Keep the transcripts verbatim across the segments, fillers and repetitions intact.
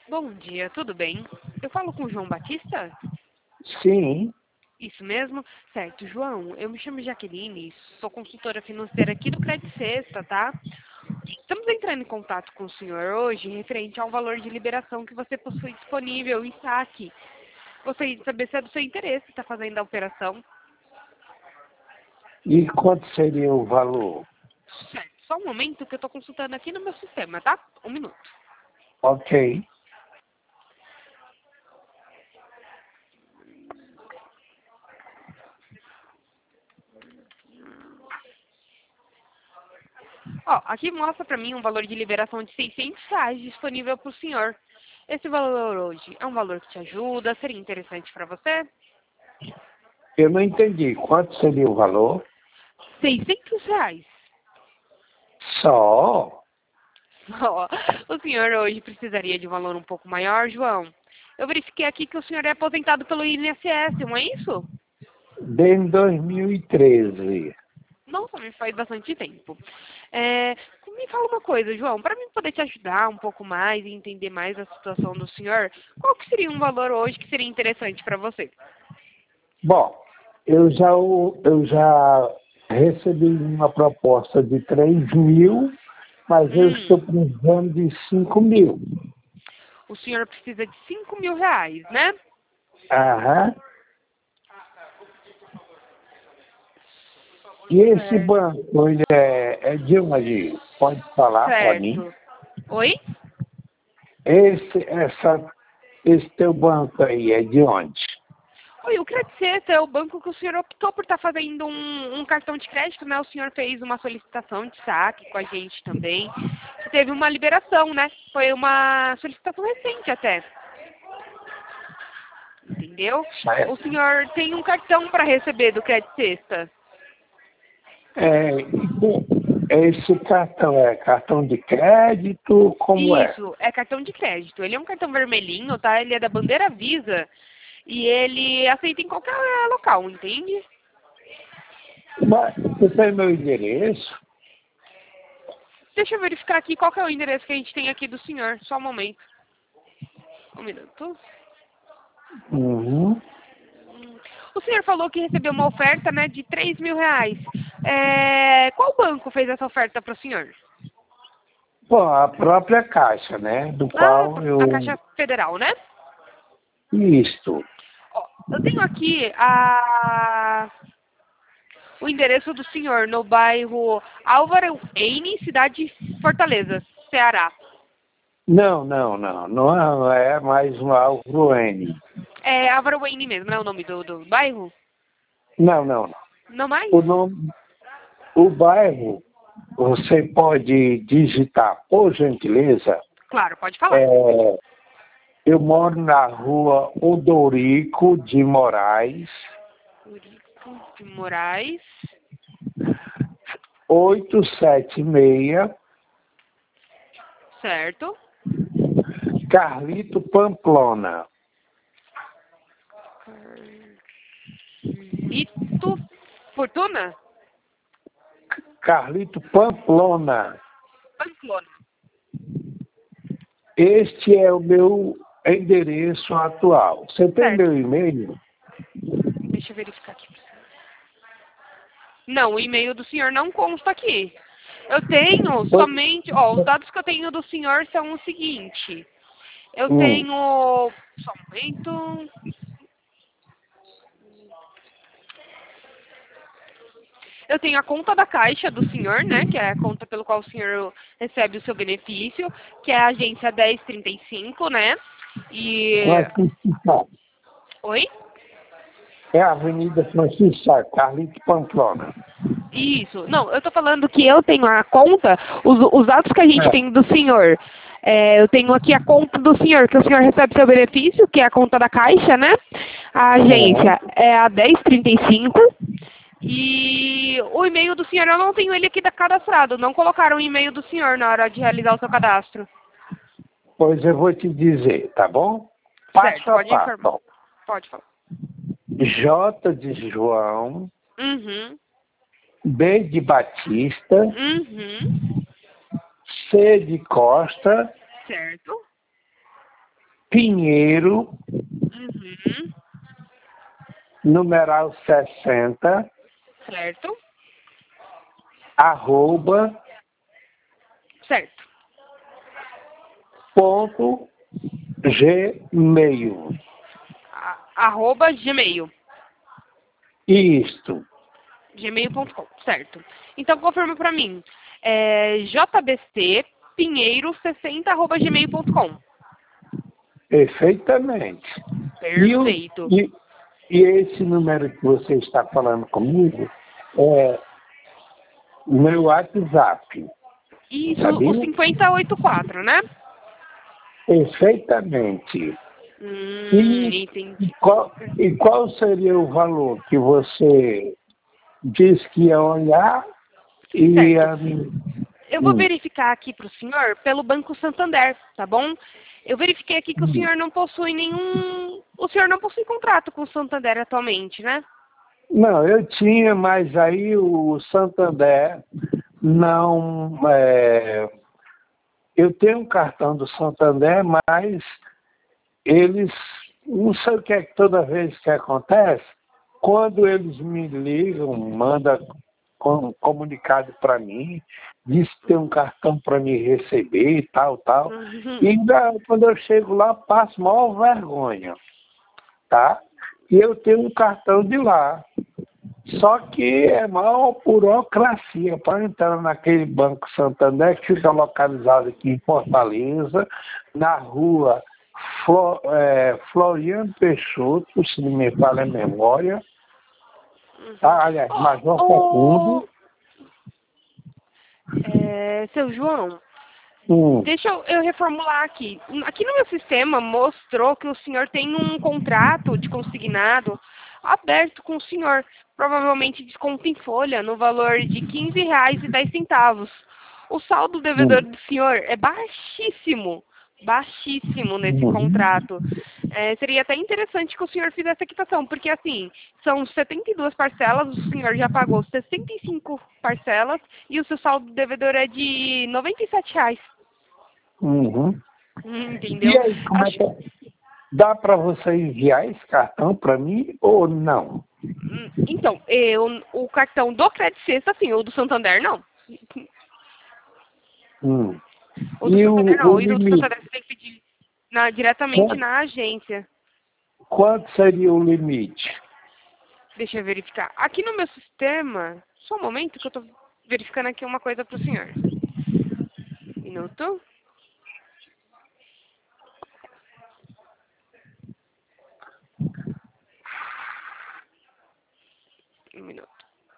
Bom dia, tudo bem? Eu falo com o João Batista? Sim. Isso mesmo? Certo, João, eu me chamo Jaqueline, sou consultora financeira aqui do Credit Sexta, tá? Estamos entrando em contato com o senhor hoje referente ao valor de liberação que você possui disponível em saque. Gostaria de saber se é do seu interesse estar fazendo a operação. E quanto seria o valor? Certo, só um momento que eu estou consultando aqui no meu sistema, tá? Um minuto. Ok. Ó, aqui mostra para mim um valor de liberação de seiscentos reais disponível para o senhor. Esse valor hoje é um valor que te ajuda? Seria interessante para você? Eu não entendi. Quanto seria o valor? seiscentos reais. Só? Ó, o senhor hoje precisaria de um valor um pouco maior, João? Eu verifiquei aqui que o senhor é aposentado pelo I N S S, não é isso? Desde dois mil e treze. Nossa, me faz bastante tempo. É, me fala uma coisa, João, para mim poder te ajudar um pouco mais e entender mais a situação do senhor, qual que seria um valor hoje que seria interessante para você? Bom, eu já, o- eu já recebi uma proposta de três mil, mas eu Hum, estou precisando de cinco mil. o senhor precisa de cinco mil reais, né? Aham. E esse Certo. banco, ele é, é de onde? Pode falar para mim? Certo. Oi? Esse, essa, esse teu banco aí é de onde? Oi, o Credit Sexta é o banco que o senhor optou por estar fazendo um, um cartão de crédito, né? O senhor fez uma solicitação de saque com a gente também. Teve uma liberação, né? Foi uma solicitação recente até. Entendeu? O Certo. senhor tem um cartão para receber do Credit Sexta. É, esse cartão é cartão de crédito, como é? Isso, é cartão de crédito. Ele é um cartão vermelhinho, tá? Ele é da bandeira Visa e ele aceita em qualquer local, entende? Mas você tem meu endereço? Deixa eu verificar aqui qual que é o endereço que a gente tem aqui do senhor. Só um momento. Um minuto. Uhum. O senhor falou que recebeu uma oferta, né, de três mil reais. É, qual banco fez essa oferta para o senhor? Bom, a própria Caixa, né? Do Ah, qual a eu... Caixa Federal, né? Isto. Ó, eu tenho aqui a... o endereço do senhor no bairro Álvaro Eine, cidade de Fortaleza, Ceará. Não, não, não. Não é mais um Álvaro N. É Álvaro Eine mesmo, não é o nome do, do bairro? Não, não, não. Não mais? O nome... O bairro, você pode digitar, por gentileza, Claro, pode falar. é, eu moro na rua Odorico de Moraes, Eurico de Moraes, oitocentos e setenta e seis, certo? Carlito Pamplona. Lito Fortuna? Carlito Pamplona. Pamplona. Este é o meu endereço atual. Você tem Certo. meu e-mail? Deixa eu verificar aqui. Não, o e-mail do senhor não consta aqui. Eu tenho Pois- somente... Ó, os dados que eu tenho do senhor são o seguinte. Eu Hum. tenho... Só um momento. Eu tenho a conta da Caixa do senhor, né? Que é a conta pelo qual o senhor recebe o seu benefício, que é a agência dez trinta e cinco, né? E... Francisco Sá. Oi? É a Avenida Francisco Sá, Carlito Pamplona. Isso. Não, eu tô falando que eu tenho a conta, os, os dados que a gente É. tem do senhor. É, eu tenho aqui a conta do senhor, que o senhor recebe seu benefício, que é a conta da Caixa, né? A agência é a dez trinta e cinco. E o e-mail do senhor, eu não tenho ele aqui cadastrado. Não colocaram o e-mail do senhor na hora de realizar o seu cadastro. Pois eu vou te dizer, tá bom? Certo, Passo a pode informar. passo. Pode falar. J de João, Uhum. B de Batista, Uhum. C de Costa, Certo. Pinheiro, Uhum. numeral sessenta, Certo. arroba, Certo. ponto, gmail. A- arroba Gmail. Isto, gmail ponto com. Certo. Então confirma para mim. É jbcpinheiro sessenta arroba gmail ponto com. perfeitamente. E, o, Perfeito. e, e esse número que você está falando comigo é o meu WhatsApp, Isso, o sabia? cinquenta e oitenta e quatro, né? Perfeitamente. Hum, E, e, entendi. qual, e qual seria o valor que você disse que ia olhar e Certo. ia... Eu vou Hum, verificar aqui para o senhor pelo Banco Santander, tá bom? Eu verifiquei aqui que o hum. senhor não possui nenhum... O senhor não possui contrato com o Santander atualmente, né? Não, eu tinha, mas aí o Santander não... é, eu tenho um cartão do Santander, mas eles... Não sei o que é que toda vez que acontece, quando eles me ligam, mandam com- comunicado para mim, diz que tem um cartão para me receber e tal, tal. Uhum. E ainda quando eu chego lá, passo maior vergonha, tá? E eu tenho um cartão de lá. Só que é maior burocracia para entrar naquele Banco Santander, que fica localizado aqui em Fortaleza, na rua Flo, é, Floriano Peixoto, se não me falha a memória, tá? Aliás, Major Ô, Facundo. ô, é, seu João, Hum, deixa eu, eu reformular aqui. Aqui no meu sistema mostrou que o senhor tem um contrato de consignado aberto com o senhor, provavelmente desconto em folha, no valor de quinze reais e dez centavos. O saldo devedor hum, do senhor é baixíssimo, baixíssimo nesse hum. contrato. É, seria até interessante que o senhor fizesse a quitação, porque assim, são setenta e duas parcelas, o senhor já pagou sessenta e cinco parcelas e o seu saldo devedor é de noventa e sete reais. Uhum. Hum, E entendeu? aí, como é Acho, que é? Dá para você enviar esse cartão para mim ou não? hum, então, eu, o cartão do Credit Sexta, sim, o do Santander não. Hum. O do E Santander o, o não. E o do limite? Santander você tem que pedir na, diretamente Quanto, na agência. quanto seria o limite? Deixa eu verificar. Aqui no meu sistema, só um momento que eu tô verificando aqui uma coisa pro senhor. Minuto. Um minuto.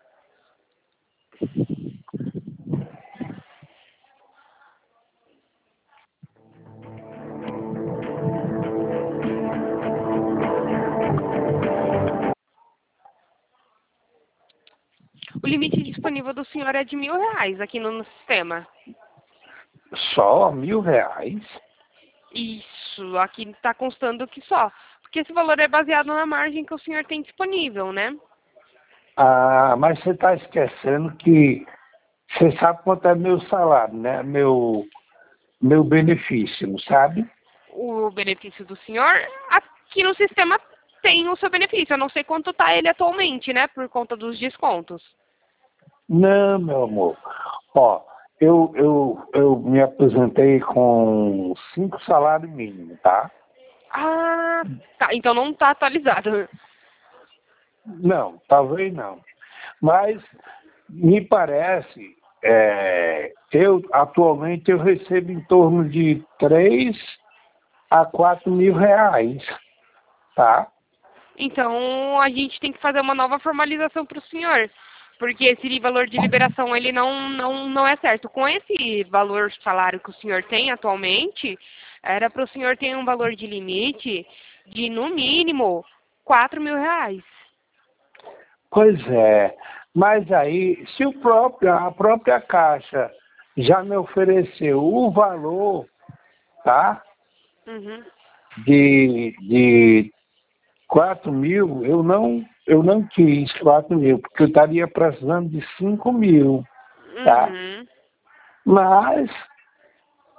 O limite disponível do senhor é de mil reais aqui no, no sistema. Só mil reais? Isso, aqui está constando que só. Porque esse valor é baseado na margem que o senhor tem disponível, né? Ah, mas você está esquecendo que você sabe quanto é meu salário, né? Meu, meu benefício, não sabe? O benefício do senhor, aqui no sistema tem o seu benefício. Eu não sei quanto está ele atualmente, né? Por conta dos descontos. Não, meu amor. Ó, eu, eu, eu me aposentei com cinco salários mínimos, tá? Ah, tá. Então não está atualizado. Não, talvez não. Mas me parece, é, eu atualmente eu recebo em torno de três a quatro mil reais, tá? Então a gente tem que fazer uma nova formalização para o senhor. Porque esse valor de liberação ele não, não, não é certo. Com esse valor salário que o senhor tem atualmente, era para o senhor ter um valor de limite de, no mínimo, quatro mil reais. Pois é, mas aí, se o próprio, a própria Caixa já me ofereceu o valor, tá? Uhum. De, de quatro mil, eu não, eu não quis quatro mil, porque eu estaria precisando de cinco mil, tá? Uhum. Mas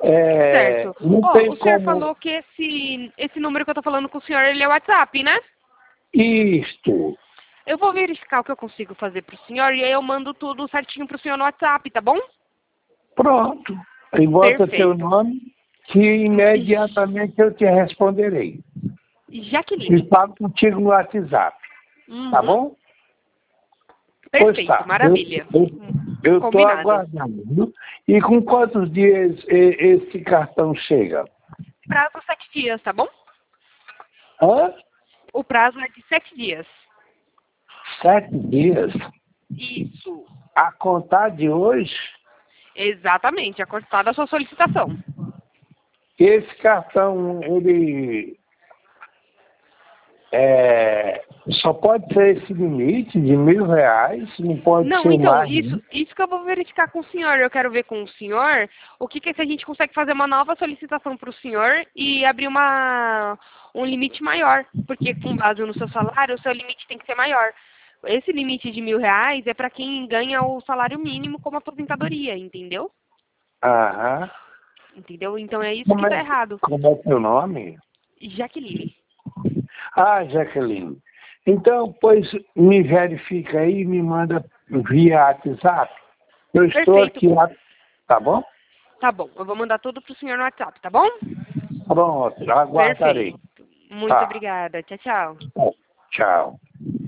É, Certo. não Ó, tem o senhor como... falou que esse, esse número que eu tô falando com o senhor, ele é o WhatsApp, né? Isto. Eu vou verificar o que eu consigo fazer pro senhor e aí eu mando tudo certinho pro senhor no WhatsApp, tá bom? Pronto. E bota seu Perfeito. nome, que imediatamente eu te responderei. E Jaqueline. falo contigo no WhatsApp. Tá Uhum. bom? Pois Perfeito, tá. maravilha. Eu estou Combinado. aguardando. Viu? E com quantos dias e- esse cartão chega? Prazo sete dias, tá bom? Hã? O prazo é de sete dias. Sete dias. Isso. A contar de hoje, Exatamente, acostada a sua solicitação. esse cartão, ele é, só pode ser esse limite de mil reais, não pode Não, ser então, mais. Né? isso, isso que eu vou verificar com o senhor. Eu quero ver com o senhor o que, que é se a gente consegue fazer uma nova solicitação para o senhor e abrir uma, um limite maior. Porque com base no seu salário, o seu limite tem que ser maior. Esse limite de mil reais é para quem ganha o salário mínimo como aposentadoria, entendeu? Aham. Entendeu? Então é isso que Como está é, errado. como é seu nome? Jaqueline. Ah, Jaqueline. Então, pois me verifica aí e me manda via WhatsApp. Eu estou Perfeito. aqui, tá bom? Tá bom, eu vou mandar tudo pro senhor no WhatsApp, tá bom? Pronto, aguardarei. Perfeito. Muito Tá. obrigada. Tchau, tchau. Tchau.